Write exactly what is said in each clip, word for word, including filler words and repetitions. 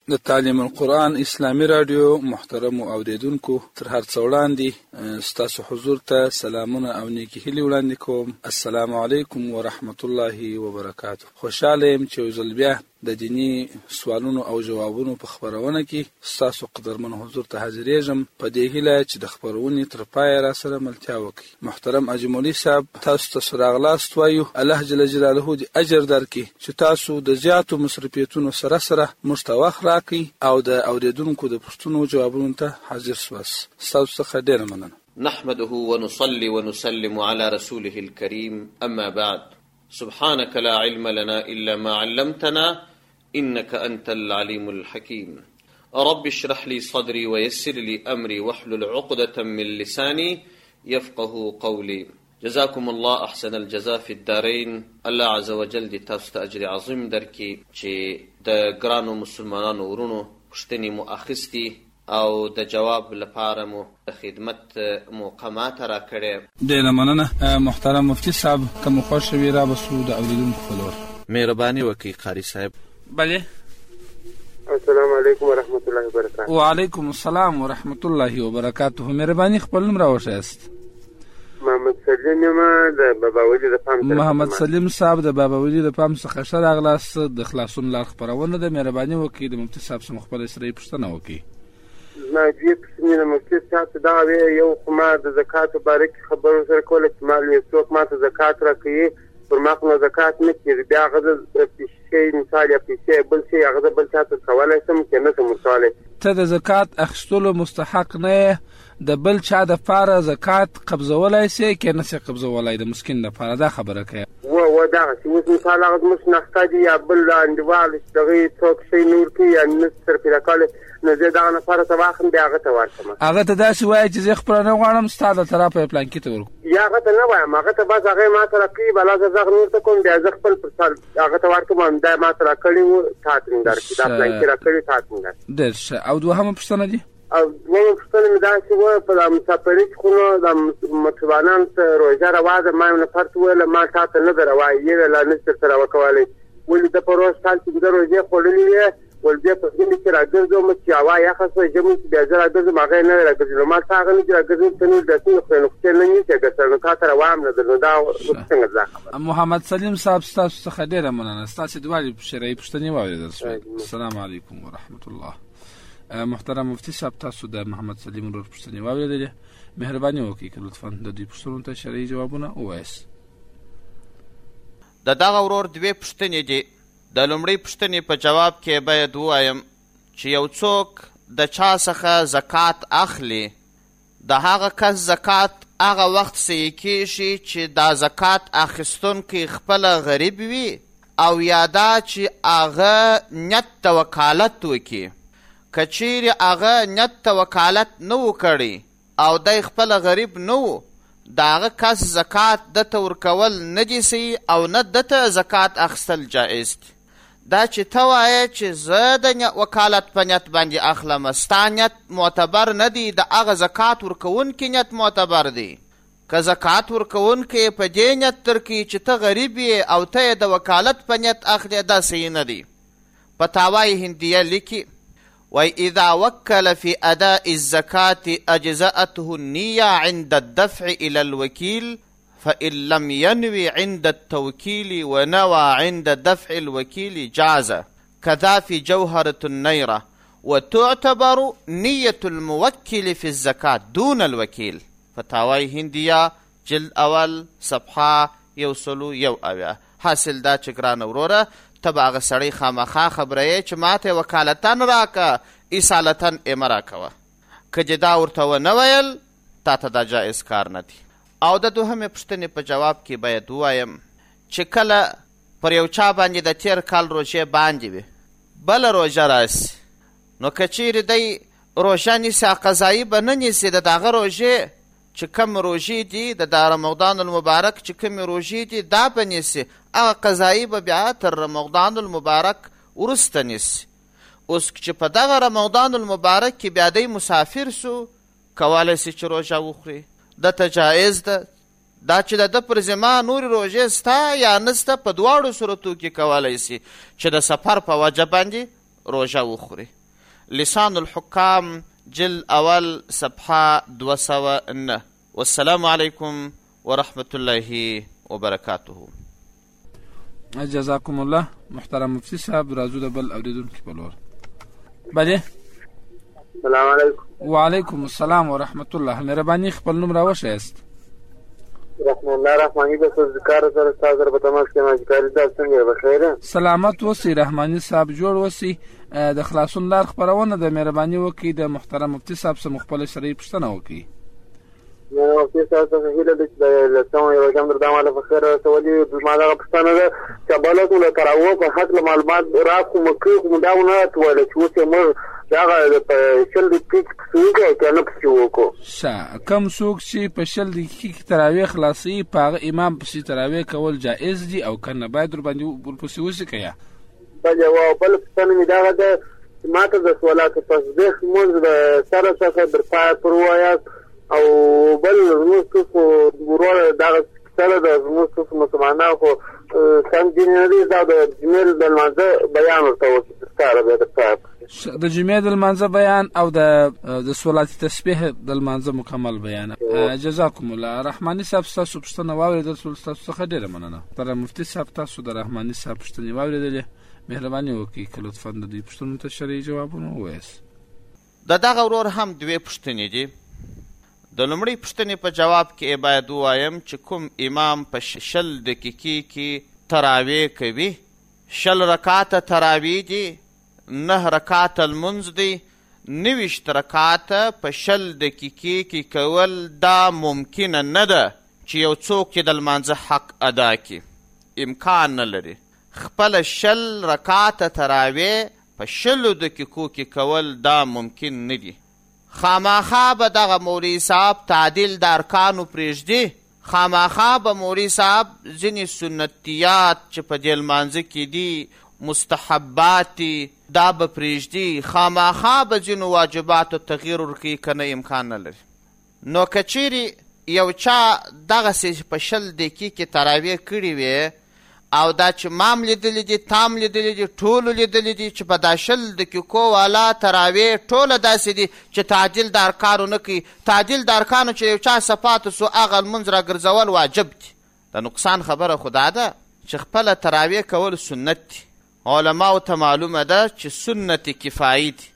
د تعلیم القرآن اسلامي رادیو محترم اوریدونکو تر هر څه وړاندې ستاسو حضور ته سلامونه او نیکې هیلې وړاندې کوم. السلام علیکم ورحمت الله وبرکاته. خوشاله یم چې یو ځل بیا د دینی سوالونو او جوابونو په خبرونه کې ستاسو قدرمن حضور ته حاضرېږم په دې هیله چې د خبرونې تر پایه را سره ملتیا وکړي. محترم اجملي صاحب تاسو ته راغلاست وایو الله جل جلاله دې اجر درکړي چې تاسو د زیاتو مصرفیتونو سره سره موږ ته وخت راکړئ او د اوریدونکو د پوښتنو جوابونو ته حاضر سواست. ستاسو څخه ډېره مننه. نحمده ونصلي ونسلم على رسوله الكريم أما بعد سبحانك لا علم لنا إلا ما علمتنا إنك أنت العليم الحكيم. رب اشرح لي صدري ويسر لي أمري واحلل عقدة من لساني يفقه قولي. جزاكم الله أحسن الجزاء في الدارين. الله عز وجل دي تاسو ته اجر عظیم درکړي چې د ګرانو مسلمانانو ورونو پوښتنې مو اخیستي او د جواب لپاره مو د خدمت موقع ماته راکړې. ډېره مننه محترم مفتي صاحب. که مو خوښه وي رابسو د اورېدونکو په لور. مهرباني وکړئ قاري صاحب. بله. السلام علیکم ورحمت الله وبرکاته. وعلیکم السلام ورحمت الله وبرکاته. مهرباني خپل نوم راوښیاست. محمد سلیم یم د بابا ولی د پام. محمد سلیم صاحب د بابا ولی د پام څخه ښه راغلاست. د خلاصون لار خپرونه ده. مهرباني وکړئ د مفتي صاحب څخه خپله سره یې پوښتنه وکړئ. زما دوې پوښتنې د مفتي صاحب ته دغه وې. یو خو ما د زکات په باره کې خبرو سره کوله چې مال یو څوک ما ته زکات راکوي پر ما خو زکات نه کېږي بیا هغه د پیسې مثال یا پیسې بل شی هغه بل چا ته کولی شم که نه شم ورکولی. ته د زکات اخیستلو مستحق نه یې. د بل چا دپاره زکات قبضولی سې که نه سې قبضولی د مسکین دپاره دا خبره کوي. و و دغسې اوس مثال هغه زموږ شناخته دي یا بل انډیوال چې دغه یې څوک شی نه ورکوي یا نه سره پیدا کولی نو زه دغه لپاره ته واخلم بیا هغه ته ورکړم. هغه ته داسې وایي چې زه خپله نه غواړم ستا د طرفه یې پلانکي ته ورکړو. یا هغه ته نه وایم هغه ته بس هغه یې ما ته راکوي بلا زه غږ نور ته کوم بیا زه خپل پر سال هغه ته ورکړم همدا یې ما ته راکړي وو تا ته مې درکړي دا پلانکي راکړي تا ته مې درکړي. ډېر ښه. او دوهمه پوښتنه دي؟ او دویمه پوښتنه مې داسې وه په دا مسافري کې خو نو د مطربانانو ته روژه روا ده. ما یو نفر ته وویله ما تا ته نه ده روا یې ویله نه شي درته راوکولی ولې ده په روژ کال چې ده روژې خوړلې وې ول بیا په ژمي کې راګرځوم چې هوا یخه شوه ژمي کې بیا زه راګرځم هغه یې نه دی راګرځېدلی ما ته هغه نه دي راګرځېدلي ته نور دا څنګه خورې نو خو نه نیسې ګټلی نو تا ته روا هم نه ده نو دا څنګه دا خبره. محمد سلیم صاحب ستاسو څخه ډېره مننه. ستاسې دواړې شرعي پوښتنې واورېدل شوې. السلام علیکم ورحمت الله. محترم مفتي صاحب تاسو د محمد سلیم ورور پوښتنې واورېدلې. مهرباني وکړئ که لطفا د دوی پوښتنو ته شرعي جوابونه ووایاست. د دغه ورور دوې پوښتنې دي. د لومړۍ پوښتنې په جواب کې باید ووایم چې یو څوک د چا څخه زکات اخلي د هغه کس زکات هغه وخت صحیح کېږي چې دا زکات اخیستونکی خپله غریب وي او یا دا چې هغه نیت د وکالت وکړي. که چیرې هغه نیت د وکالت نه و کړی او دی خپله غریب نه و د هغه کس زکات دته ورکول نه دي صحیح او نه دته زکات اخیستل جایز دي. دا چې ته وایې چې زه د وکالت په نیت باندې اخلم ستا نیت معتبر نه دی د هغه زکات ورکوونکي نیت معتبر دی. که زکات ورکوونکی په دې نیت درکوي چې ته غریب یې او ته یې د وکالت په نیت اخلې دا صحیح نه دی. فتاوای هندیه لیکي وإذا وكل في أداء الزكاة أجزأته النية عند الدفع إلى الوكيل فإن لم ينوي عند التوكيل ونوى عند دفع الوكيل جاز كذا في جوهرة النيرة وتعتبر نية الموكل في الزكاة دون الوكيل. فتاوای هندیه جلد اول صفحه یو سلو یو اویا. حاصل دا چې ګرانه وروره ته به هغه سړی خامخا خبره یې چې ما ته وکالتن راکه اصالتن یې مه راکوه. که چې دا ورته ونه ویل تا ته دا جایز کار نه دی. او د دوهمې پوښتنې په جواب کې باید ووایم چې کله پر یو چا باندې د تیر کال روژې باندې وي بله روژه راسي نو که چیرې دی روژه نیسي قضایي به نه نیسي د دغه روژې چې کوم روژې دي د رمضان المبارک چې کومې روژې دي دا به نیسي هغه قضایي به بیا تر رمضان المبارک وروسته نیسي. اوس چې په دغه رمضان المبارک کې بیا دی مسافر سو کولی سي چې روژه وخوري دته جایز ده. دا چې د ده پر ذمه نورې روژې سته یا نسته په دواړو صورتو کې کولی سي چې د سفر په وجه باندې روژه وخوري. لسان الحکام جل اول صفحه دو سوه نه. والسلام علیکم ورحمة الله وبرکاته. جزاکم الله. محترم مفتی صاحب راځو د بل اوریدونکي په لور. بله السلام علیکم. وعلیکم السلام ورحمة الله. مهرباني خپل نوم راوښیاست. رحمان الله رحماني د ذکر سره تاسو سره په تماس کې ماجکاري دا څنګه بخیره؟ سلامت اوسئ رحماني صاحب، جوړ اوسئ. د خلاصون لار خپرونه د مهرباني وکړئ د محترم مفتی صاحب څخه خپله شرعي پوښتنه وکړئ. مفتی صاحب څخه هیله ده چې د لسمه یو جام در دامه له خیر رسولي ما دغه پوښتنه ده چې بلدو له تراوه په حق معلومات راکوم کوم دا نه ټول چې اوس موږ دغه په شل دقیقې څنګه کنه پښو کو ښه کم څوک چې په شل دقیقې تراویح خلاصي په هغه امام پسې تراویح کول جایز دي او کنه باید ور باندې ورپسې وسکیا. بل یو بل پوښتنه مې دغه ده ماته د صلات تسبیح موږ د سره څخه در پای پر وایاست او بل موږ خو ورور دغه سره د موږ مسلمانانو خو سم دین نه دی دا د جمیل د لمانځه بیان ورته وکړه به د پای د جمعې د لمانځه بیان او د د صلات تسبیح د لمانځه مکمل بیان. جزاکم الله. رحماني صاحب تاسو پوښتنه واورېدل تاسو څخه ډېره مننه. تر مفتی صاحب تاسو د رحماني صاحب پوښتنې واورېدلې، مهرباني وکړئ که لطفا د دوی پوښتنو ته شرعي جوابونه ووایاست. د دغه ورور هم دوې پوښتنې دي. د لومړۍ پوښتنې په جواب کې باید ووایم چې کوم امام په شل دقیقې کې تراویح کوي، شل رکاته تراویح دي، نه رکاته لمونځ دی، نویشت رکاته په شل دقیقې کې کول دا ممکنه نه ده چې یو څوک یې د لمانځه حق ادا کړي، امکان نه لري. خپله شل رکاته تراویح په شلو دقیقو کې کول دا ممکن نه دي. خامخا به دغه مولوي صاحب تعدیل د ارکانو پرېږدي، خامخا به مولوي صاحب ځینې سنتیات چې په دې لمانځه کې دي مستحبات دي دا به پرېږدي، خامخا به ځینو واجباتو تغییر ورکوي که نه امکان نه لري. نو که چیرې یو چا دغسې په شل دقیقې کې تراویح کړې وې او دا چې مام لیدلی دي تام لیدلی دي ټولو لیدلی دي چې په دا شل دقیقو والا تراویح ټوله داسې دي چې تعدیل د ارکانو نه کوي. تعدیل د ارکانو چې یو چا صفاتو سو هغه لمونځ راګرځول واجب دي. د نقصان خبره خو دا ده چې خپله تراویح کول سنت دي. علماو ته معلومه ده چې سنت کفایي دي،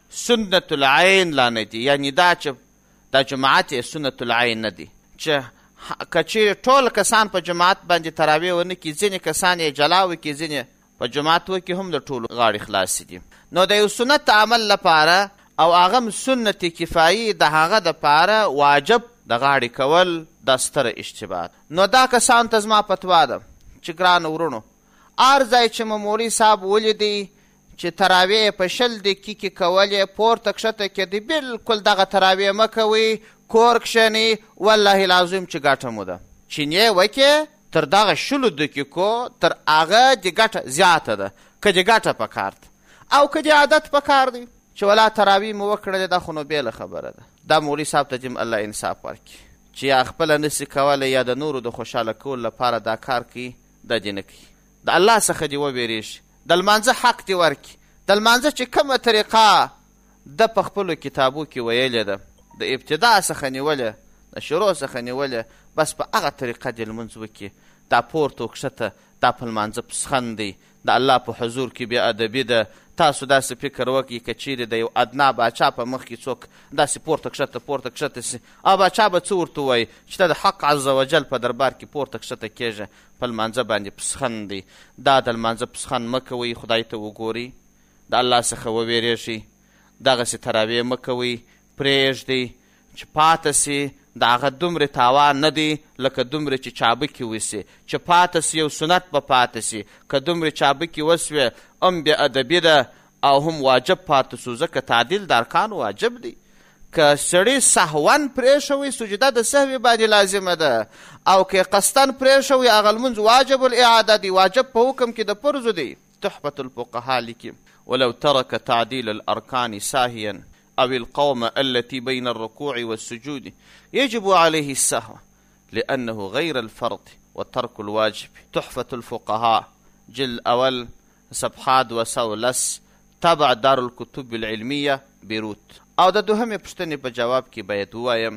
سنت العین لا نه دي، یعنی دا چې دا جماعت یې سنت العین نه دي چې که چیرې ټول کسان په جماعت باندې تراویح ونه کړي، ځینې کسان یې جلا وکړي، ځینې په جماعت وکړي، هم د ټولو غاړې خلاصې دي. نو د یو سنت عمل لپاره او هغه هم سنت کفایي د هغه دپاره واجب د غاړې کول دا ستره اشتباه. نو دا کسانو ته زما فتوا ده چې ګرانو ورونو، هر ځای چې مو مولوي صاحب ولیدی چې تراویح په شل دقیقې کولې پورته کښته کېدی، بلکل دغه تراویح مه کوئ، کور کښېنئ، والله العظیم چې ګټه مو ده. چینې وکې تر دغه شلو دقیقو تر هغه د ګټه زیاته ده، که د ګټه په کار ده او که د عادت په کار دی چې ولا تراویح مو وکړلې، دا خو نو بېله خبره ده. دا مولوي صاحب ته دې الله انصاف ورکړي چې یا خپله نسي کولی یا د نورو د خوشحاله کولو لپاره دا کار کوي، دا دې نه کوي. د الله څخه دې وبېرېږي، د لمانځه حق دې ورکړي. د لمانځه چې کومه طریقه ده په خپلو کتابو کې ویلې ده، د ابتدا څخه نیولې، د شروع څخه نیولې، بس په هغه طریقه دې لمونځ وکړي. دا پورته وکښته دا په لمانځه پسخند دی، د الله په حضور کې بې ادبي ده. تاسو داسې فکر وکړئ که چیرې د یو ادنا باچا په مخ کې څوک داسې پورته کښته پورته کښته سي، او باچا به څه ورته ووایي چې ته د حق عز وجل په دربار کې پورته کښته کېږه، په لمانځه باندې پسخند دی. دا د لمانځه پسخند مه کوئ، خدای ته وګورئ، د الله څخه وویرېږئ، دغسې تراویح مه کوئ، پرېږدئ چې پاته سي. د هغه دومره تاوان نه دی لکه دومره چې چابکې وسي، چې پاته سي یو سنت به پاته سي. که دومره چابکې وسوې هم بې ادبي ده او هم واجب پاته سو، ځکه تعدیل د ارکانو واجب دی. که سړی سهون پرېښوي سجده د سهوي باندې لازمه ده، او که قصدن پرېښوي هغه لمونځ واجب الاعاده دی، واجب په حکم کې د فرضو دی. تحفة الفقهاء لیکي ولو ترك تعديل الأركان ساهيا أو القوم التي بين الركوع والسجود يجب عليه السهو لأنه غير الفرض وترك الواجب. تحفة الفقهاء جل أول صفحات وسولس تبع دارالکتب العلمیه بیروت. او د دوهمې پوښتنې په جواب کې باید ووایم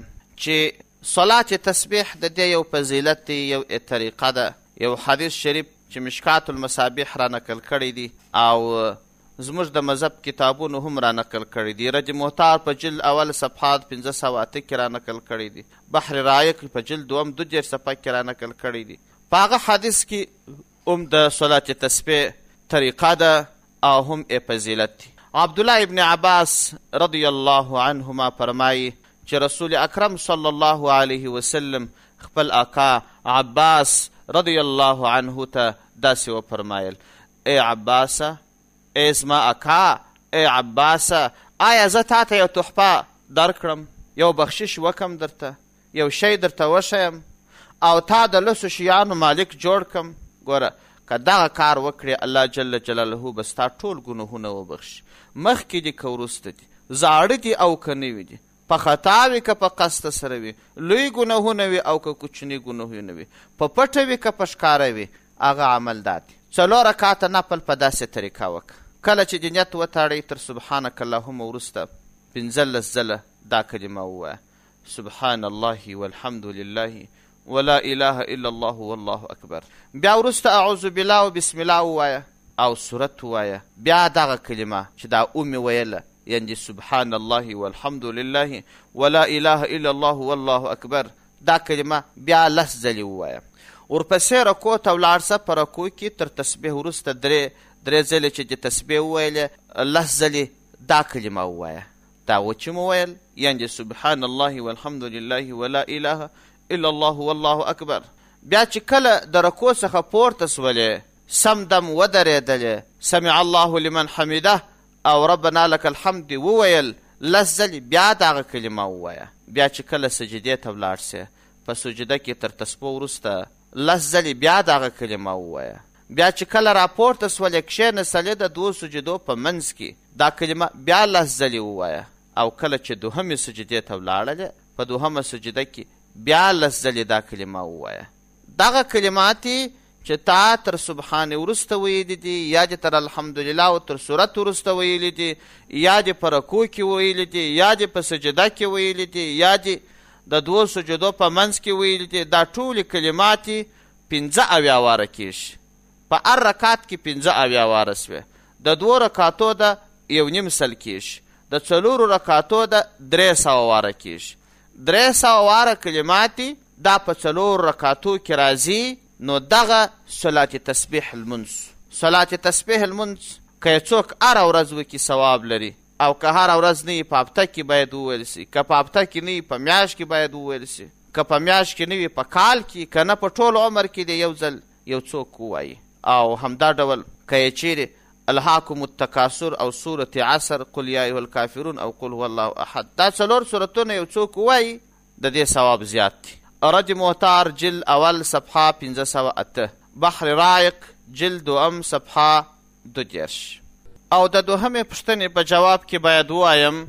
چې صلات تسبیح د دې یو فضیلت دی، یو طریقه ده. یو حدیث شریف چې مشکات المصابیح را نقل کړی دی او زموږ د مذهب کتابونو هم را نقل کړی دی. رج محتار په جلد اول صفحات پنځه سوه اته کې را نقل کړی دی. بحر رایق په جلد دوم دو دېرش صفحه کې را نقل کړی دی. په هغه حدیث کې هم د صلات تسبیح طریقه ده او هم یې فضیلت دی. عبدالله ابن عباس رضی الله عنهما فرمایي چې رسول اکرم صلی الله علیه وسلم خپل آقا عباس رضی الله عنه ته داسې وفرمایل: ای عباسه، ای زما آقا، ای عباسه، آیا زه تا ته یو تحفه درکړم، یو بخشش وکم درته، یو شی درته وښیم او تا د لسو شیانو مالک جوړ کم؟ ګوره، که دغه کار وکړې الله جل جلاله به ستا ټول ګناهونه وبخشي، مخکې دي که وروسته دي، زاړه دي او که نوي دي، په خطا وي که په قصد سره وي، لوی ګناهونه وي او که کوچني ګناهونه وي، په پټه وي که په ښکاره وي، هغه عمل دا دی. څلور رکعته نفل په داسې طریقه وکړه. کله چې د نیت وتاړئ تر سبحانک اللهم وروسته پنځلس ځله دا کلمه ووایه: سبحان الله والحمد لله ولا اله الا الله والله اکبر. بیا وروسته اعوذ بالله و بسم الله ووایه او سورت ووایه. بیا دغه کلمه چې دا اومې ویله، یعنې سبحان الله والحمد لله ولا اله الا الله والله اکبر، دا کلمه بیا لس ځلې ووایه. ورپسې رکوع ته ولاړ شه. په رکوع کې تر تسبیح وروسته درې درې ځلې چې د تسبیح وویلې، لس ځلې دا کلمه ووایه. دا و چې مو ویل، یعنې سبحان الله والحمد لله ولا اله الا الله والله اکبر. بیا چې کله د رکوع څخه پورته سولې، سم دم ودرېدلې، سمع الله لمن حمیده او ربنا لك الحمد وویل، لس ځلې بیا دغه کلمه ووایه. بیا چې کله سجدې ته ولاړ سې، په سجده کې تر تسبیح وروسته لس ځلې بیا دغه کلمه ووایه. بیا چې کله راپورته سولې کښېنستلې د دوو سجدو په منځ کې، دا کلمه بیا لس ځلې ووایه. او کله چې دوهمې سجدې ته ولاړلې، په دوهمه سجده کې بیا لس ځلې دا کلمه ووایه. دغه کلمات چې تا تر سبحان وروسته ویلي دي، یا دې تر الحمدلله او تر سورت وروسته ویلي دي، یا دې په رکوع کې ویلي دي، یا دې په سجده کې ویلي دي، یا دې د دوو سجدو په منځ کې ویلي دي، دا ټولې کلمات پنځه اویا واره کېږي. په هر رکعت کې پنځه اویا واره سوې. د دوو رکعتو ده یو نیم سل کېږي، د څلورو رکعتو ده درې سوه واره کېږي. درې سوه واره کلمات دا په څلورو رکعتو کې راځي. نو دغه صلات تسبیح المنځ، صلات تسبیح المنځ که یې څوک هره ورځ وکړي ثواب لري، او که هره ورځ نه وي په هفته کې باید وویل سي، که په هفته کې نه وي په میاشت کې باید وویل سي، که په میاشت کې نه وي په کال کې، که نه په ټول عمر کې د یو ځل یو څوک ووایي. او همدا ډول که یې چیرې الهاکم التکاثر او سورة عصر، قل یا ایها الکافرون او قل هو الله احد، دا څلور سورتونه یو څوک ووایي، د دې ثواب زیات دی. رج محتار جلد اول صفحه پنځه سوه اته، بحر رایق جلد دوم صفحه دو دېرش. او د دوهمې پوښتنې په جواب کې باید ووایم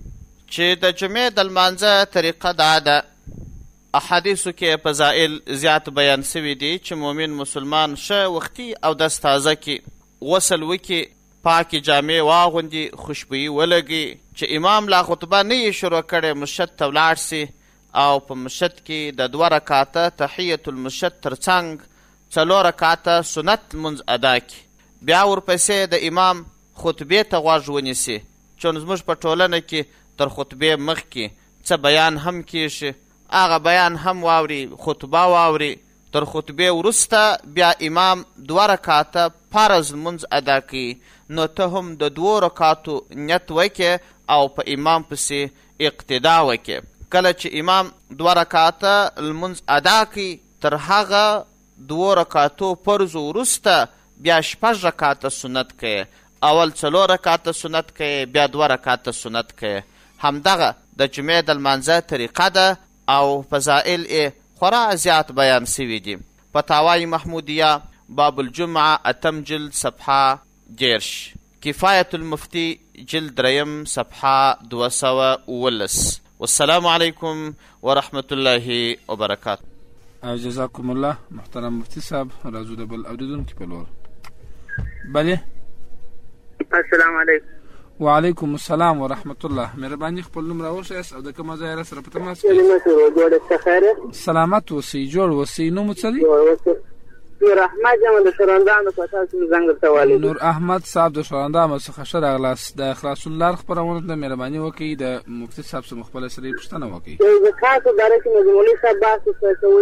چې د جمعې د لمانځه طریقه دا ده. احادیثو کې فضایل زیات بیان سوي دي چې مؤمن مسلمان ښه وختي او دست تازه کې غسل وکړي، پاکې جامې واغوندي، خوشبويي ولګي، چې امام لا خطبه نه یې شروع کړې مسجد ته ولاړ سي او په مسجد کې د دوه رکعاته تحیت المسجد تر څنګ څلور رکعاته سنت لمونځ ادا کړي. بیا ورپسې د امام خطبې ته غوږ ونیسي، چې زموږ په ټولنه کې تر خطبې مخکې څه بیان هم کېږي، هغه بیان هم واوري، خطبه واوري. تر خطبې وروسته بیا امام دوه رکعاته فرض لمونځ ادا کوي، نو ته هم د دوو رکعاتو نیت وکړې او په امام پسې اقتدا وکړې. کله چې امام دوه رکعاته لمونځ ادا کوي، تر هغه دوو رکعاتو فرضو وروسته بیا شپږ رکعاته سنت کوي. اول څلور رکعاته سنت کوي، بیا دوه رکعاته سنت کوي. همدغه د جمعې د لمانځه طریقه ده او فضایل یې خورا زیات بیان سوي دي. فتاوای محمودیه باب الجمعه اتم جلد صفحه دېرش، کفایت المفتی جلد دریم صفحه دوه سوه اوولس. والسلام علیکم ورحمت الله وبرکاته. او جزاکم الله محترم مفتی صاحب. راځو د بل اوریدونکي په لور. بله السلام علیکم. وعلیکم السلام ورحمت الله. مهرباني خپل نوم راوښیاست او د کومه ځای را سره په تماس کې؟ کلمه شروع جوړه څه خیره. سلامت اوسئ، جوړ اوسئ. نوم څه دی؟ نور احمد یم د شهراندامو په اساس زنګ ته والي. نور احمد صاحب د شهراندامو څخه ښه راغلاست. د اخلاص الله خبرونه ته مهرباني وکړئ، د مفتي صاحب څخه خپله سره پوښتنه وکړئ. د زکات په باره کې مو مولوي صاحب بحث کوي.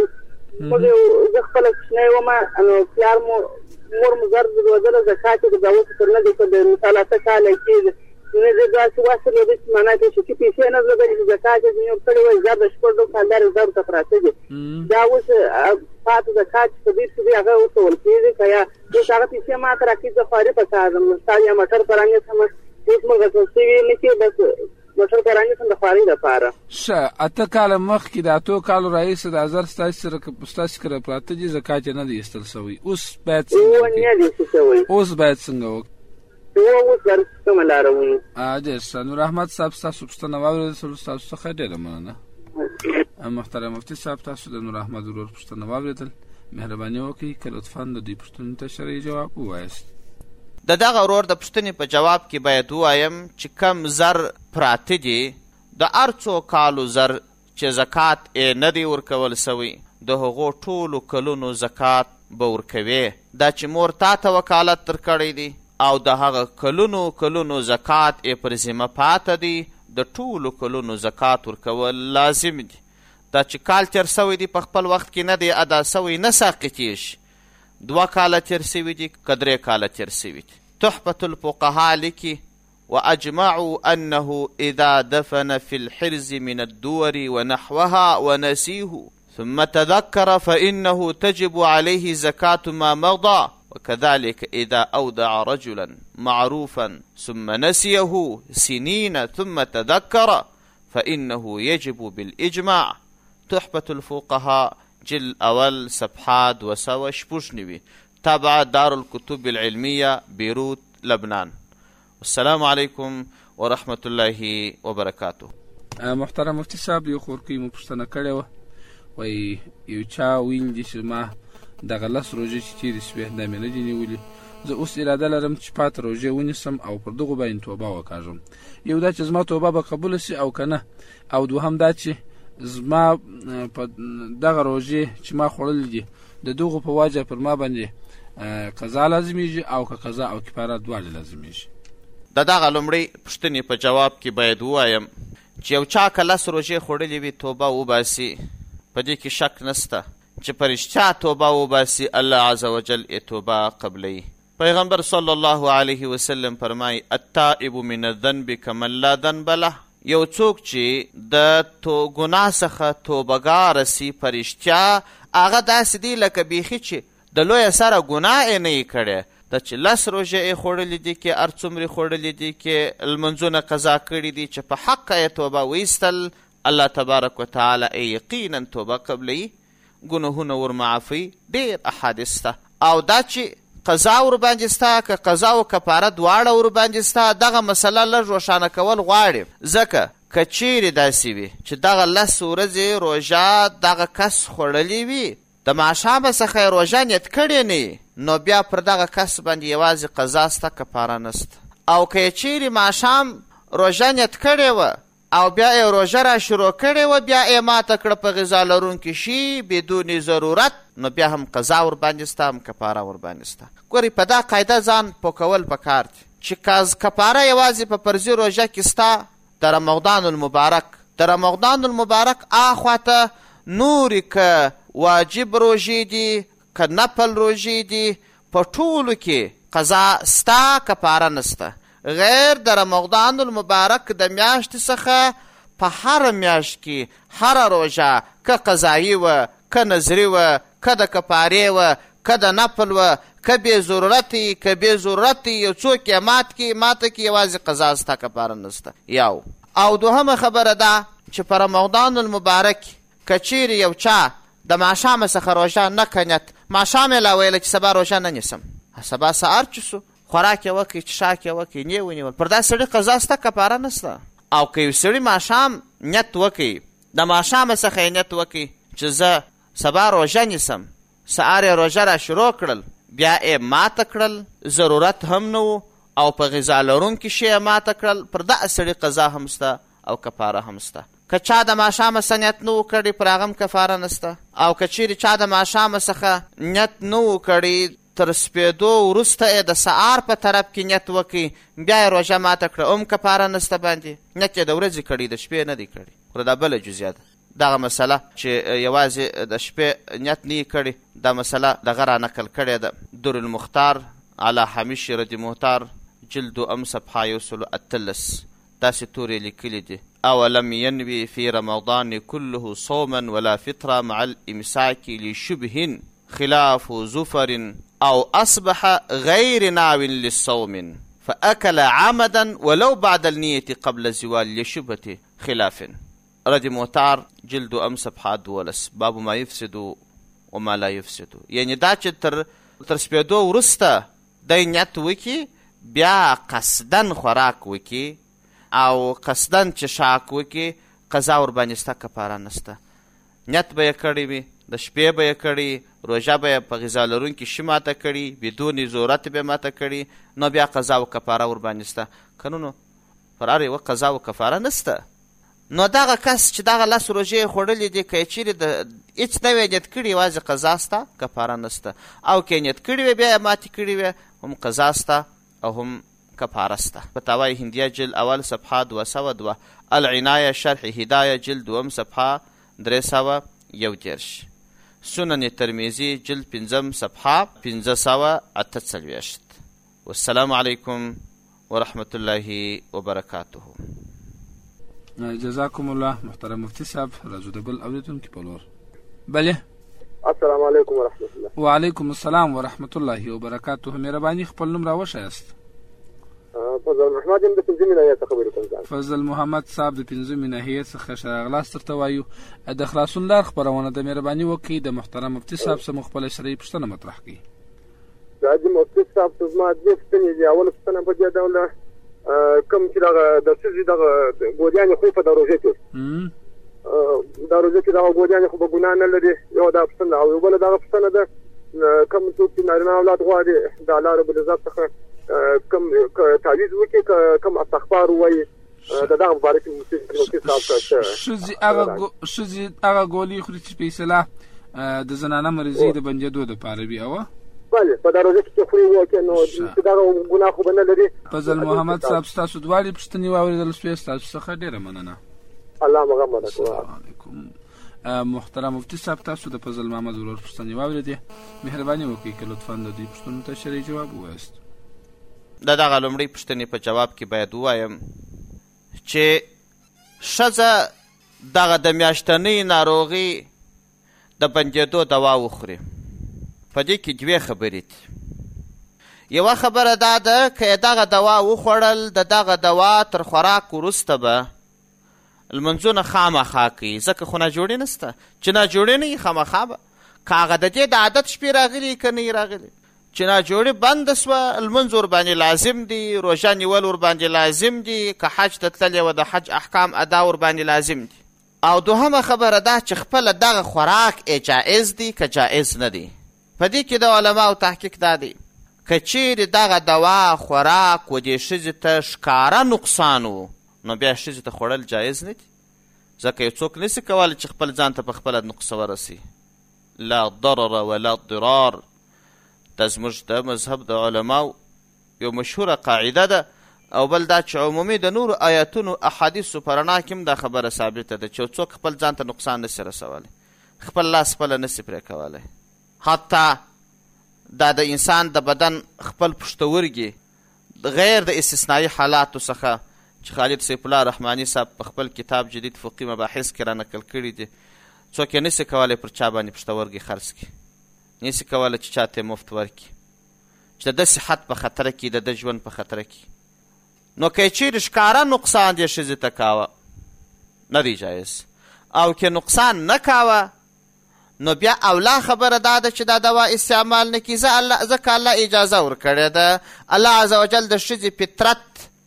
موږ زه خپله کوچنی وم، نو پلار مو مور مو زر درلودله، زکات یې د اوس تر نه دی که د مثال اته کاله کېږي. نو زه داسې وس درلودی چې معنا کې چې پیسې نه درلودلې چې زکات یې ځینې ورکړی وای، زر د شپږ ډوله کالدارې زرو ته پراته دي. دا اوس پاتې زکات چې په دې کې دی هغه ورکول کېږي که یا اوس هغه پیسې ما ته راکړي، زه خواري پکار یم. ستا یا موټر په رانیسم، هېڅ مو غصب شوي نه کړي، بس موټر په رانیسم د خوارۍ دپاره. ښه، اته کاله مخکې د اتو کالو راهیسې دا زر ستاسې سره ستاسې کره پراته دي، زکات یې نه دی ایستل شوی. اوس باید څنګه وکړي؟ نه دی ایستل شوی. اوس باید څنګه وکړي؟ اوس در کومه لاره ونیو؟ ډېر ښه. نور احمد صاحب ستاسو پوښتنه واورېدل، ستاسو څخه ډېره مننه. محترم مفتي صاحب، تاسو د نور احمد ورور پوښتنه واورېدل، مهرباني وکړئ که لطفا د دوی پوښتنو ته شرعي جواب ووایاست. د دغه ورور د پوښتنې په جواب کې باید ووایم چې کم زر پراته دي، د هر څو کالو زر چې زکات یې نه دی ورکول سوی، د هغو ټولو کلونو زکات به ورکوې. دا چې مور تا ته وکالت در کړی دی او د هغه کلونو کلونو زکات یې پر ذمه پاته دی، د ټولو کلونو زکات ورکول لازم دي. دا چې کال تیر سوی دی په خپل وخت کې نه دی ادا سوی، نه ساقطېږي. دوه کاله تیر سوي دي که درې کاله تیر سوي دي. تحفة الفقهاء لیکي واجمعوا انه اذا دفن في الحرز من الدور ونحوها ونسيه ثم تذكر فانه تجب عليه زكاة ما مضى، وكذلك اذا اودع رجلا معروفا ثم نسيه سنين ثم تذكر فانه يجب بالاجماع. تحفة الفقهاء جل اول صفحه دو سوه شپږ نوي، تابع دار الكتب العلمية بيروت لبنان. السلام علیکم ورحمة الله وبرکاته. محترم مفتي صاحب، یو خورکۍ مو پوښتنه کړې وه، وایي یو چا ویل دي چې ما دغه لس روژې چې تېرې شوې دا مې نه دي نیولي، زه اوس اراده لرم چې پاته روژې ونیسم او پر دغو باندې توبه وکاږم. یو دا چې زما توبه به قبوله سي او که نه، او دوهم دا چې زما په دغه روژې چې ما خوړلې دي د دغو په وجه پر ما باندې قضا لازمیږي او که قضا او کفاره دواړې لازمیږي. د دغه لومړۍ پوښتنې په جواب کې باید ووایم چې یو چا که لس روژې خوړلې وي توبه وباسي، په دې کې شک نسته چې په رښتیا توبه وباسي، الله عز وجل یې توبه قبلوي. پیغمبر صلی الله علیه وسلم فرمایي التائب من الذنب کمن لا ذنب له. یو څوک چې د تو ګناه څخه توبهګاره سي په رښتیا، هغه داسې دی لکه بیخي چې د لویه سره ګناه یې نه یې کړی. د چې لس روژې یې خوړلي دي، کې هر څومرې خوړلي دي، کې لمنځونه قضا کړي دي، چې په حقه یې توبه ویستل، الله تبارک وتعالی یقینا توبه قبلوي، ګناهونه ورمعافوي. ډېر احادیث ته او دا چې قضا ورباندې ستا که قضا او کفاره دواړه ورباندې ستا، دغه مسله لږ روښانه کول غواړي. ځکه که چیرې داسې وي چې دغه لس ورځې روژه دغه کس خوړلې وي، د ماښامه څخه یې روژه نیت کړې نه، نو بیا پر دغه کس باندې یوازې قضا سته، کفاره نسته. او که یې چیرې ماښام روژه نیت کړې وه او بیا یې روژه را شروع کړې وه، بیا یې ماته کړه په غذا لرونکي شي بدون ضرورت، نو بیا هم قضا ورباندې سته، هم کفاره ورباندې سته. ګورئ په دا قاعده ځان پوکول پکار دي چې کفاره یوازې په فرضي روژه کې سته د رمضان المبارک. د رمضان المبارک اخواته نورې که واجب روژې دي که نفل روژې دي، په ټولو کې قضا سته، کفاره نسته. غیر د رمضان المبارک د میاشتې څخه په هره میاشت کې هره روژه که قضایي وه، که نظري وه، که د کفارې وه، که د نفل وه، که بې ضرورت یي، که بې ضرورت یي، یو څوک یې مات کړي، ماته کې یوازې قضا سته، کفاره نسته. یو او دوهمه خبره ده چې په رمضان المبارک که چیرې یو چا د ماښامه څخه روژه نه کنیت، ماښام یې لا ویله چې سبا روژه نه نیسم، سبا سهار چې سو خوراک یې وکړي، څښاک یې وکړي، نیې ونیول، پر دا سړي قضا سته، کفاره نسته. او که یو سړي ماښام نیت وکړي، د ماښامه څخه یې نیت وکړي چې زه سبا روژه نیسم، سهار یې روژه را شروع کړل، بیا یې ماته کړل، ضرورت هم نه و او په غذا لرونکي شی یې ماته کړل، پر دغه سړي قضا هم سته او کفاره هم سته. که چا د ماښامه څه نیت نه و کړی پر هغه هم کفاره نسته، او که چیرې چا د ماښامه څخه نیت نه و کړی تر سپېدو وروسته یې د سهار په طرف کې نیت وکړي بیا یې روژه ماته کړه هم کفاره نسته باندې. نیت یې د ورځې کړی د شپې نه دی کړی. خو دا بله جزیه ده. دغه مسله چې یوازې د شپې نیت نه یې کړی، دا مسله دغه را نقل کړې ده در المختار علی حمیش رد محتار جلد ام صفحه یو سلو اتلس. داسې تورې لیکلي دي: اولم ینوي فی رمضان كله صوما ولا فطرة مع الامساك لشبه خلاف ظفر او اصبح غیر ناو للصوم فاكل عمدا ولو بعد النية قبل زوال لشبهة خلاف. رد محتار جلد ام صفحه دولس، باب ما يفسد وما لا يفسد. یعنی دا چې تر تر سپېدو وروسته دی نیت وکي بیا قصدن خوراک وکي او قصدن چشاک وکي، قضا ورباندې سته، کفاره نسته. نیت به یې کړی وي، د شپې به یې کړی، روژه به یې په غذا لرونکي شي ماته کړي، بدون ضرورت به یې ماته کړي، نو بیا قضا و کفاره ورباندې سته. که نو نو پر هر یوه قضا و کفاره نسته. نو دغه کس چې دغه لس روژې یې خوړلې دي، که یې چیرې د هېڅ نه وی نیت کړي، یوازې قضا سته، کفاره نسته. او که یې نیت کړي وی بیا یې ماتې کړي وی، هم قضا سته او هم کفاره سته. فتاوای هندیه جلد اول صفحه دوه سوه دوه، العنایه شرح هدایه جلد دوم صفحه درې سوه یو دېرش، سنن ترمیزی جلد پنځم صفحه پنځه سوه اته څلوېښت. والسلام علیکم ورحمة الله وبرکاته. جزاکم الله محترم مفتی صاحب. راځو د بل اورېدونکي په لور. بلې السلام علیکم ورحمة الله. وعلیکم السلام ورحمة الله وبرکاته. مهرباني خپل نوم راوښایاست. فضل محمد یم د پنځمې ناحیې څخه خبرې کوم. فضل محمد صاحب د پنځمې ناحیې څخه ښه راغلاست درته وایو. د خلاصون لار خپرونه د مهرباني وکړئ د محترم مفتي صاحب څخه مو خپله شرعي پوښتنه مطرح کړي. د حاجي مفتي صاحب څخه زما دوې پوښتنې دي. اوله پوښتنه په دې ډول کوم چې دغه د ښځې دغه ګوریانې خوري په دا روژه کې، دا روژه کې دغه ګوریانې خو به ګناه نه لري، یو دا پوښتنه. او یو بله دغه پوښتنه ده کوم څوک چې نارینه اولاد غواړي د الله رب العزت څخه کوم تعویض وکړي که کوم استغفار ووایي، د دغه مبارک مفتي صاحب ته ښځې هغه ګولۍ خوري چې په اصطلاح د زنانه مریضۍ د بندېدو دپاره وي. اوه بله په دا روژه کې چې خوري وکړي نو دغه ګناه خو به نه لري. فضل محمد صاحب ستاسو دواړې پوښتنې واورېدل سوې، ستاسو څخه ډېره مننه. الله مو غم وکړي. السلام علیکم. محترم مفتي صاحب تاسو د فضل محمد ورور پوښتنې واورېدې، مهرباني وکړئ که لطفا د دې پوښتنو ته شرعي جواب ووایاست. د دغه لومړۍ پوښتنې په جواب کې باید ووایم چې ښځه دغه د میاشتنۍ ناروغي د بندېدو دوا وخوري. په دې کې دوې خبرې دي. یوه خبره دا ده که یې دغه دوا وخوړل، د دغه دوا تر خوراک وروسته به لمونځونه خامخا کوي، ځکه خو ناجوړې نسته چې ناجوړې نه وي خامخا به که هغه د دې د عادت شپې راغلي که نه یې راغلي. چې ناجوړې بنده سوه لمونځ ورباندې لازم دي، روژه نیول ورباندې لازم دي، که حج ته تللی وه د حج احکام ادا ورباندې لازم دي. او دوهمه خبره ده چې خپله دغه خوراک ای جایز دی که جایز نه دی. په دې کې د علماو تحقیق دا دی که چیرې دغه دوا خوراک و دې ښځې ته ښکاره نقصان و نو بیا ښځې ته خوړل جایز نه دي، ځکه یو څوک نسي کولی چې خپل ځان ته په خپله نقصه ورسي. لا ضرر ولا ضرار. دا زموږ د مذهب د علماو یو مشهوره قاعده ده. او بل دا چې عمومي د نورو آیاتونو احادیثو په رڼا کې هم دا خبره ثابته ده چې یو څوک خپل ځان ته نقصان نسي رسولی، خپل لاس خپله نسي پرې کولی. حتی دا د انسان د بدن خپل پښتورګي غیر د استثنایي حالاتو څخه چې خالد سیف الله رحماني صاحب په خپل کتاب جدید فقهي مباحث کې را نقل کړي دي، څوک یې نسي کولی پر چا باندې پښتورګي خرڅ کړي، نسي کولی چې چاته یې مفت ورکړي، چې د ده صحت په خطره کې، د ده ژوند په خطره کې. نو که یې چیرې ښکاره نقصان دې ښځې ته کاوه نه دی جایز، او که نقصان نه کاوه نو بیا اولا خبره دا ده چې دا دوا استعمال نه کړي، ځکه الله اجازه ورکړې ده. الله عز وجل د ښځې فطرت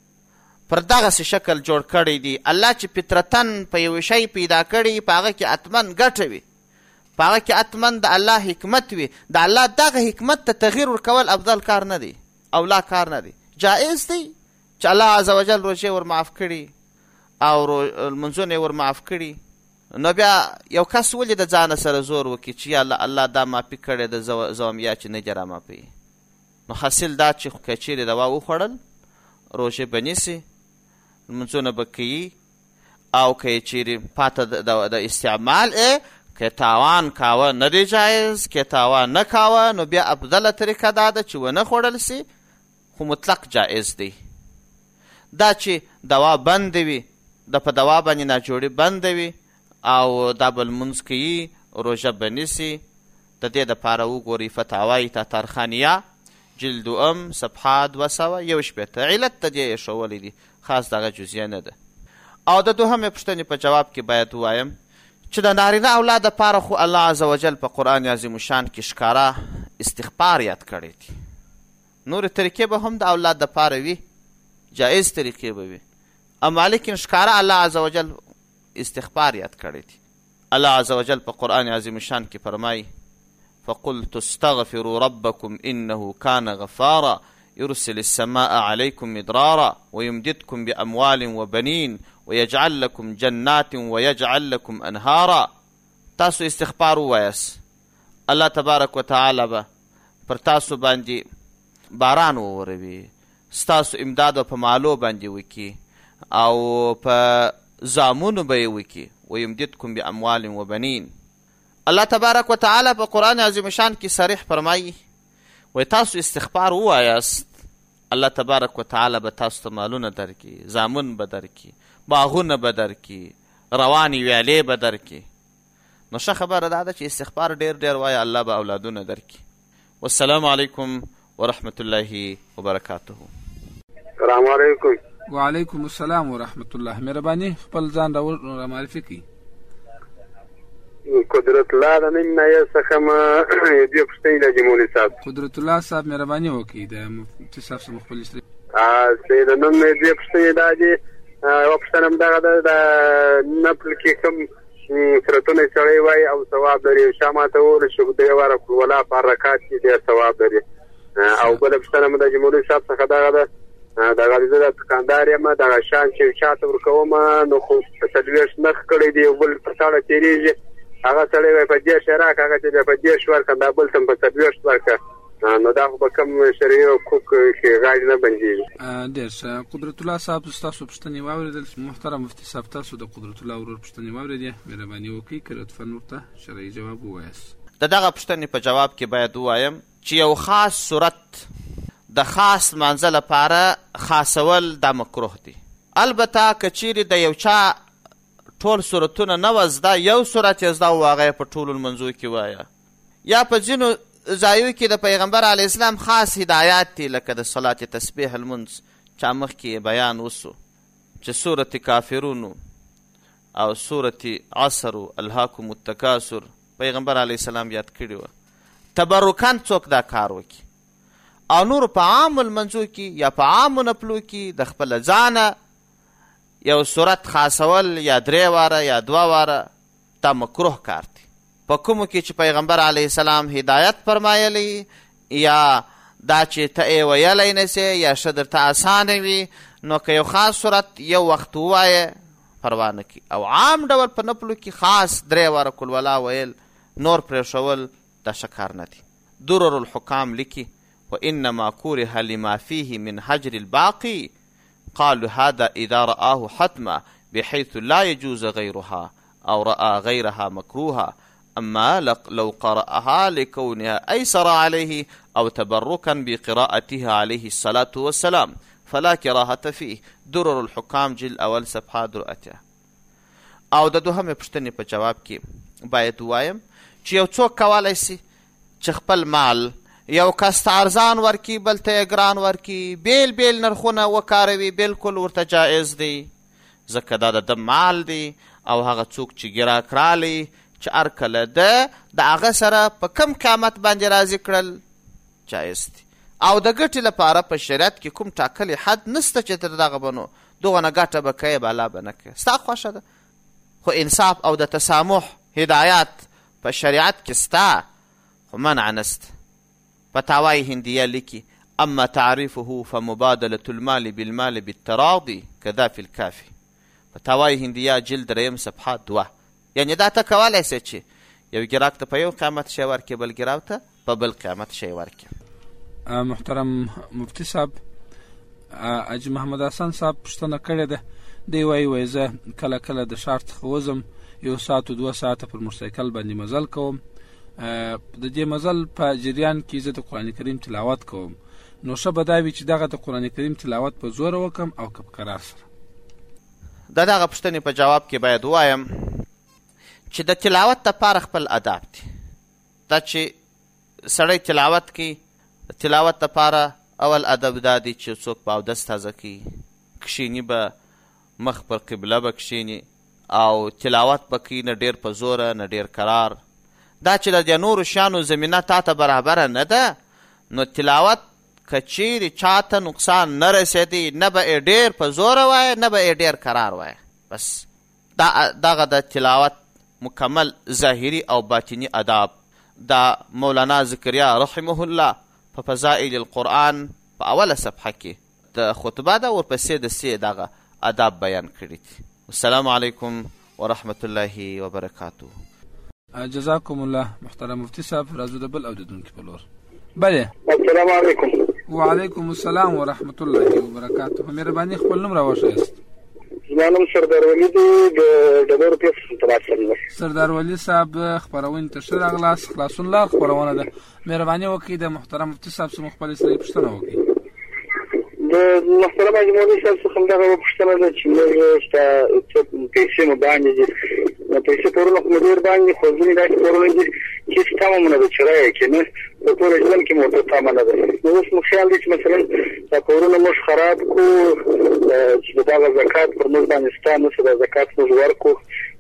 پر دغسې شکل جوړ کړی دی. الله چې فطرتن په یو شی پیدا کړي په هغه کې اتمن ګټه وي، په هغه کې اتمن د الله حکمت وي. د الله دغه حکمت ته تغییر ورکول افضل کار نه دی، اولا کار نه دی، جایز دی چې الله عز وجل روژې ور معاف کړي او لمونځونه یې ور معاف کړي، نو بیا یو کس ولې د ځانه سره زور وکړي چې یا الله الله دا معافي کړی د زه هم یا چې نه دې رامعافوي؟ نو حاصل دا چې که چیرې دوا وخوړل روژې به نیسي، لمونځونه به کوي، او که یې چیرې پاته د استعمال یې که تاوان کاوه نه دی جایز، که تاوان نه کاوه نو بیا افضله طریقه دا ده چې ونه خوړل سي، خو مطلق جایز دی. دا چې دوا بند وي، د په دوا باندې ناجوړي بند وي او دا به لمونځ کوي، روژه به نیسي، د دې دپاره وګورئ فتاوای تاتارخانیه جلد ام صفحه دوه سوه یو شپېته. علت د دې ایښولی دي، خاص دغه جزیه نه ده. او د دوهمې پوښتنې په جواب کې باید ووایم چې د نارینه اولاد دپاره خو الله عز وجل په قرآن عظیم الشان کې ښکاره استغفار یاد کړی دی. نورې طریقې به هم د اولاد دپاره وي، جایز طریقې به وي، اما لیکن ښکاره الله عز وجل استغفار یاد کړی دی. الله عز وجل په قرآن عظیم الشان کې فرمایي فقلت استغفروا ربكم إنه كان غفارا يرسل السماء عليكم مدرارا ويمددكم بأموال وبنين ويجعل لكم جنات ويجعل لكم أنهارا. تاسو استغفار ووایاست، الله تبارک وتعالی به پر تاسو باندې باران ووروي، ستاسو امداد په مالو باندې وکي او په زامونو به یې وکي. ويمددكم بأموال وبنين. الله تبارک وتعالی په قرآن عظیم شان کې صریح فرمایي وایي تاسو استغفار ووایاست، الله تبارک وتعالی به تاسو ته مالونه درکړي، زامن به درکړي، باغونه به درکړي، روانې ویالې به درکړي. نو ښه خبره دا ده چې استغفار ډېر ډېر وایه، الله به اولادونه درکړي. والسلام علیکم ورحمة الله وبرکاته. السلام علیکم. وعلیکم السلام ورحمة الله. مهرباني خپل ځان را معرفي کړي. قدرت الله د نیم نایه څخه ما دوې پوښتنې لري مولوي صاحب. قدرت الله صاحب مهرباني وکړئ د مفتي صاحب څخه خپل استری سید نن مې دوې پوښتنې دا دي. یوه پوښتنه همدغه ده د نفل کې کوم سورتونه سړی وایي او ثواب لري، شا ماته وویل چې درې واره قلوالله په هر رکعت کې ډېر ثواب لري. او بله پوښتنه مې ده چې مولوي صاحب څخه دغه ده دغه زه د دوکاندار یم، دغه شیان چې چاته ورکوم نو خو په څلوېښت نرخ کړی دی، یو بل په ساړه تېرېږي، هغه سړی وایي په دېرش یې راکړه، هغه چې بیا په دېرش ورکړه، دا بل ته هم په څلوېښت ورکړه، نو دا خو به کوم شرعي حقوق کې غاړې نه بندېږي. ډېر ښه. قدرت الله صاحب ستاسو پوښتنې واورېدل. محترم مفتي صاحب تاسو د قدرت الله ورور پوښتنې واورېدې، مهرباني وکړئ که لطفا ورته شرعي جواب ووایاست. د دغه پوښتنې په جواب کې باید ووایم چې یو خاص صورت د خاص مانځه لپاره خاصول دا مکروه دی. البته که چیرې د یو چا ټول صورتونه نه وه زده، یو صورت یې زده و هغه یې په ټولو لمنځو کې وایه، یا په ځینو ځایو کې د پیغمبر علیه اسلام خاص هدایات دي، لکه د صلات تسبیح المنځ چا مخکې بیان وسو چې صورت کافرون او صورت عصر الهاکم التکاثر پیغمبر علیه السلام یاد کړي وه. تبرکان څوک دا کار وکړي او نور په عامو لمنځو کې یا په عامو نفلو کې د خپله ځانه یو صورت خاصول یا درې واره یا دوه واره دا مکروه کار دی. په کومو کې چې پیغمبر علیه السلام هدایت فرمایلی یا دا چې ته یې ویلی نسې یا ښه درته اسانه وي، نو که یو خاص صورت یو وخت ووایه پروا نه کوي، او عام ډول په نفلو کې خاص درې واره قلوالله ویل نور پرېښول دا ښه کار نه دی. درر الحکام لیکي وانما كره لما فيه من حجر الباقي قالوا هذا اذا رآه حتما بحيث لا يجوز غيرها او رأى غيرها مكروها، اما لو قرأها لكونها ايسر عليه او تبركا بقراءتها عليه الصلاة والسلام فلا كراهة فيه. درر الحکام جلد اول صفحه درأته. او د دوهمې پوښتنې په جواب کې باید ووایم چې یو څوک کولی سي چې خپل مال یو کس ته ارزان ورکي بل ته یې ګران ورکي، بیل بیل نرخونه وکاروي، بالکل ورته جایز دی، ځکه دا د ده مال دی او هغه څوک چې ګراک رالی چې هر کله ده د هغه سره په کم قیمت باندې راضي کړل جایز دی. او د ګټې لپاره په شریعت کې کوم ټاکلی حد نسته چې تر دغه بنو دغه نه ګټه به کوې بالا به نه کوې، ستا خوښه ده. خو انصاف او د تسامح هدایات په شریعت کې ستا، خو منع نسته. فتاوای هندیه لیکي اما تعریفه فمبادله المال بالمال بالتراضي كذا في الكافي. په تاوای هندیا جلد دریم صفحه دوه. یعنی دا ته کولی سې چې یو ګراک ته په یو قیمت شی ورکړې بل ګراو ته په بل قیمت شی ورکړې. محترم مفتي صاحب، حاجي محمد حسن صاحب پوښتنه کړې ده. دی وایي وایي زه کله کله د ښار څخه وځم، یو ساعت و دوه ساعته پر موټرسایکل باندې مزل کوم. د دې مزل په جریان کې زه د قرآن کریم تلاوت کوم. نو ښه به دا وي چې دغه د قرآن کریم تلاوت په زوره وکړم او که په قرار سره؟ د دغه پوښتنې په جواب کې باید ووایم چې د تلاوت دپاره خپل اداب دي. دا چې سړی تلاوت کوي، د تلاوت دپاره اول ادب دا دی چې څوک به اودس تازه کوي، کښیني به مخ پر قبله به کښیني او تلاوت به کوي، نه ډېر په زوره نه ډېر قرار. دا چې د دې نورو شیانو زمینه تا ته برابره نه ده، نو تلاوت که چیرې چا ته نقصان نه رسېدی، نه به یې ډېر په زوره وایه نه به یې ډېر قرار وایه. بس دا دغه د تلاوت مکمل ظاهري او باطني اداب دا مولانا ذکریا رحمه الله په فضائل القرآن په اوله صفحه کې د خطبه ده ورپسې د سې دغه اداب بیان کړي دي. السلام علیکم ورحمت الله وبرکاته. جزاکم الله محترم مفتي صاحب. راځو د بل اورېدونکي په لور. بله. السلام علیکم. وعلیکم السلام ورحمت الله وبرکاته. مهرباني خپل نوم راوښیاست. زما نوم سردار ولی دی د ډبرو پیښ تبادله. سردار ولی صاحب خپرونې ته ښه راغلاست. خلاصون لار خپرونه ده. مهرباني وکړئ د محترم مفتي صاحب څخه خپلې سړی پوښتنه وکړئ. د محترم حاجي مولوي صاحب څخه همدغه پوښتنه ده چې موږ شته پیسې مو باندې دي، نو پیسې پورونه خو مو ډېر باندې خو ځینې داسې پورونه دي چې تمه مو نه ده چې رایه کې نه په ټوله ژوند کې مو ته تمه نه ده. نو اوس مو خیال دی چې مثلا دا پورونه موږ خراب کړو چې د دغه زکات پر موږ باندې ستا نشي، دا زکات موږ ورکړو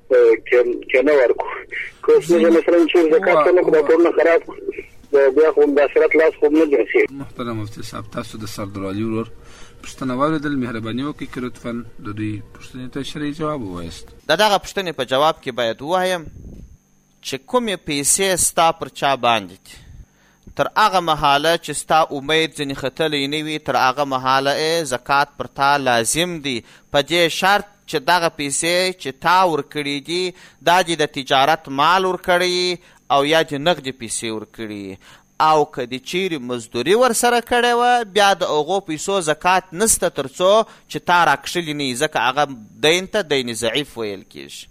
که نه ورکړو. که اوس موږ مثلا چې زکات ونه کړو دا پورونه خراب کړو بیا خو د آخرت لاس خوب نه جوړېږي. محترم مفتي صاحب، تاسو د سردار علي ورور پوښتنه واورېدل. مهرباني وکړئ که لطفا د دوی پوښتنې ته شرعي جواب ووایاست. د دغه پوښتنې په جواب کې باید ووایم چې کومې پیسې ستا پر چا باندې دي، تر هغه مهاله چې ستا امید ځینې ختلی نه وي، تر هغه مهاله زکات پر تا لازم دی، په دې شرط چې دغه پیسې چې تا ورکړي دي دا دې د تجارت مال ورکړی او یا دې نغدې پیسې ورکړي، او که دې چیرې مزدوري ورسره کړې وه بیا د هغو پیسو زکات نسته تر څو چې تا راکښلي نه وي، ځکه هغه دین ته دین ضعیف ویل کېږي.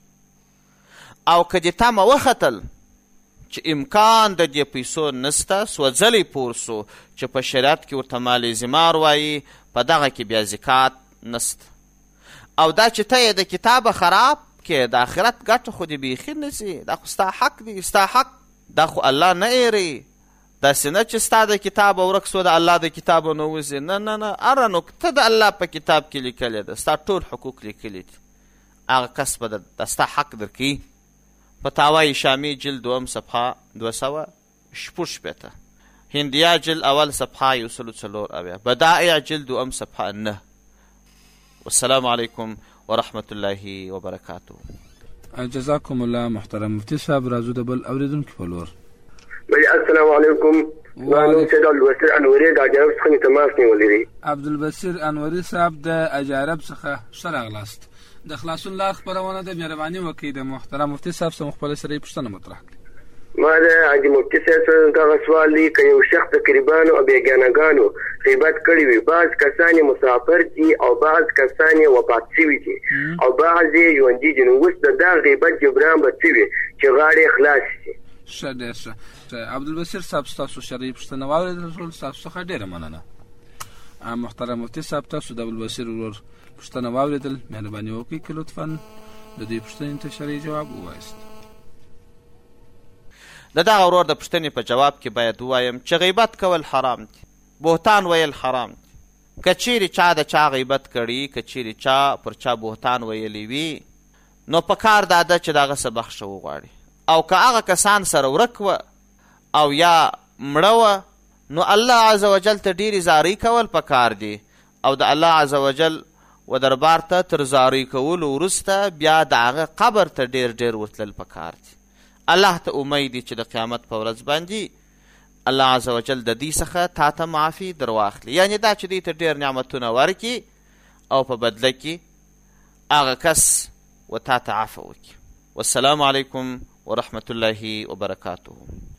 او که دې تمه وختل چې امکان د دې پیسو نسته، سوځلی پور سو چې په شریعت کې ورته مال زمار وایي، په دغه کې بیا زکات نسته. او دا چې ته یې د کتابه خراب کې د آخرت ګټه خو دې بیخي نسي، دا خو ستا حق دی، ستا حق دا خو الله نه ایري. داسې نه چې ستا د کتابه ورک سو د الله د کتابه نه وځي، نه نه نه، هره نکته د الله په کتاب کې لیکلې ده، ستا ټول حقوق لیکلي دي، هغه کس به د ستا حق درکوي. په تاوای شامي جلد دوم صفحه دوه سوه شپږ شپېته، هندیا جلد اول صفحه یو سلو څلور اویا، بدائع جلد دوم صفحه نه. والسلام علیکم ورحمت الله وبرکاته. جزاکم الله محترم مفتي صاحب. راځو د بل اورېدونکي په لور. السلام علیکم. زما نوم سید عبدالبصیر انوري د اجارب څخه مې تماس نیولی دی. عبدالبصیر انوري صاحب د اجارب څخه ښه راغلاست. د خلاصون لار خپرونه ده. مهرباني وکړئ د محترم مفتي صاحب څخه خپله سره پوښتنه مطرح کړئ. ما د حاجي مفتي صاحب سره دغه سوال دی که یو شخص د قریبانو او بیګانهګانو غیبت کړی وي، بعض کسان یې مسافر دي او بعض کسان یې وفات شوي دي او بعض یې ژوندي دي، نو اوس د دغه غیبت جبران به څه وي چې غاړې خلاص شي؟ ښه، ډېر ښه. عبدالبصیر صاحب، ستاسو شرعي پوښتنه واورېدل، ستاسو څخه ډېره مننه. محترم مفتي صاحب، تاسو د عبدالبصیر ورور پوښتنه واورېدل. مهرباني وکړئ که لطفا د دې پوښتنې ته شرعي جواب ووایاست. د دغه ورور د پوښتنې په جواب کې باید ووایم چې غیبت کول حرام دي، بهتان ویل حرام دي. که چیرې چا د چا غیبت کړي، که چیرې چا پر چا بهتان ویلی وي، نو په کار دا ده چې د هغه څه بخښه وغواړي، او که هغه کسان سره ورک وه او یا مړه وه، نو الله عز وجل ته ډېرې زارۍ کول په کار دي، او د الله عز وجل و دربار ته تر زارۍ کولو وروسته بیا د هغه قبر ته ډېر ډېر ورتلل په کار دي. الله ته امید دی چې د قیامت په ورځ باندې الله عز وجل د دې څخه تا ته معافي در واخلي. یعنې دا چې دوی ته ډېر نعمتونه ورکړي او په بدله کې هغه کس و تا ته عفو وکړي. والسلام علیکم ورحمت الله وبرکاته.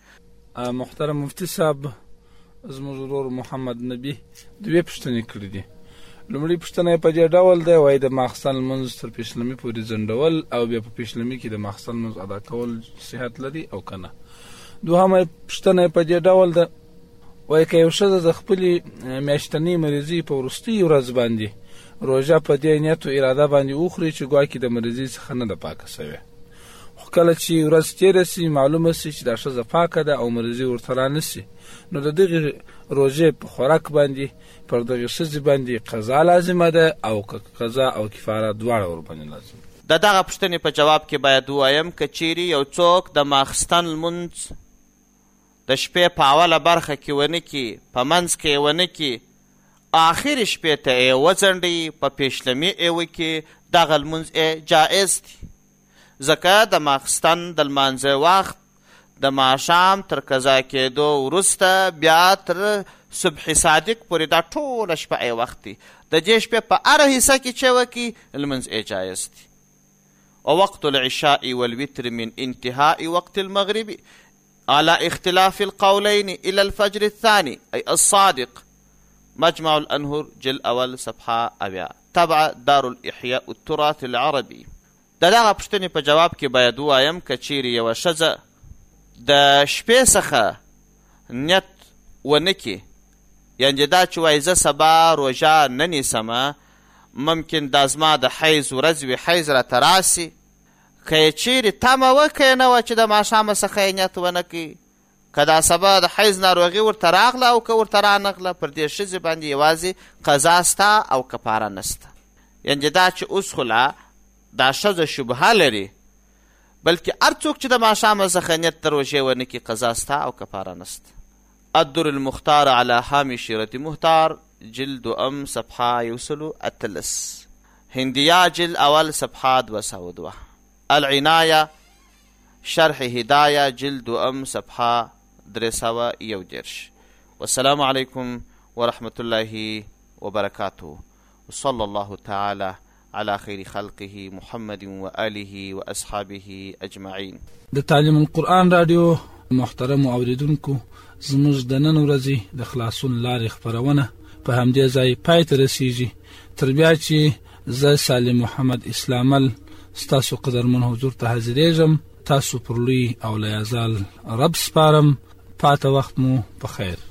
محترم مفتی صاحب، زموږ ورور محمد نبی دوې پوښتنې کړې دي. لومړی پوښتنه په دې ډول ده، وایي د ماخستن لمونځ تر پیشلمي پورې ځنډول او بیا په پیشلمي کې د ماخستن لمونځ ادا کول صحت لري او که نه؟ دوهمه پوښتنه په دې ډول ده، وایي که یو ښځه د خپلې میاشتنۍ مریضۍ په وروستۍ ورځ باندې روژه په دې نیت و اراده باندې وخوري چې ګواکې د مریضۍ څخه نه ده پاکه سوې، خو کله چې ورځ تېره سي معلومه سي چې دا ښځه پاکه ده او مریضۍ ورته رانسي، نو د دغې روژې په خوراک باندې پر دغې ښځې باندې قضا لازمه ده او که قضا او کفاره دواړه ورباندې لازم ده؟ د دغه پوښتنې په جواب کې باید ووایم که چیرې یو څوک د ماخستن لمونځ د شپې په اوله برخه کې ونه کړي، په منځ کې یې ونه کړي، آخرې شپې ته یې وځنډوي، په پیشلمي یې وکړي، دغه لمونځ یې جایز دی، ځکه د ماخستن د لمانځه وخت د ماښام تر قضا کېدو وروسته بیا تر صبح صادق پورې دا ټوله شپه یې وخت دی. د دې شپې په هره حصه کې چې وکړي لمونځ یې جایز دی. ووقت العشاء والوتر من انتهاء وقت المغرب على اختلاف القولين إلى الفجر الثاني أي الصادق. مجمع الأنهر جل أول صفحة أبيع تبع دار الإحياء التراث العربي. د دغه پوښتنې په جواب کې باید ووایم که چیرې یوه ښځه د شپې څخه نیت ونه کړي، یعنې دا چې وایي زه سبا روژه نه نیسمه، ممکن دا زما د حیض ورځ وي، حیض راته راسي، که یې چیرې تمه وکړې نه وه چې د ماښامه څخه یې نیت ونه کړي، که دا سبا د حیض ناروغي ورته راغله او که ورته رانغله، پر دې ښځې باندې یوازې قضا سته او کفاره نسته. یعنې دا چې اوس خو لا دا ښځه شبهه لري، بلکې هر څوک چې د ماښامه څخه نیت د روژې ونه کړي قضا سته او کفاره نسته. الدر المختار على هامش رد مختار جلد ام صفحه یوسلو اتلس، هندیه جلد اول صفحه دو سوه دوه، العنایه شرح هدایه جلد ام صفحه درې سوه یو دېرش. والسلام علیکم ورحمة الله وبرکاته. وصلى الله تعالى على خير خلقه محمد وآله وأصحابه أجمعين. د تعلیم القرآن رادیو محترم اوریدونکو، زموږ د نن ورځې د خلاصون لارې خپرونه په همدې ځای پای ته رسیږي. تر بیا چې زه سالم محمد اسلامل ستاسو قدرمن حضور ته حاضرېږم، تاسو پر لوی او لیازال رب سپارم. پاته وخت مو په خیر.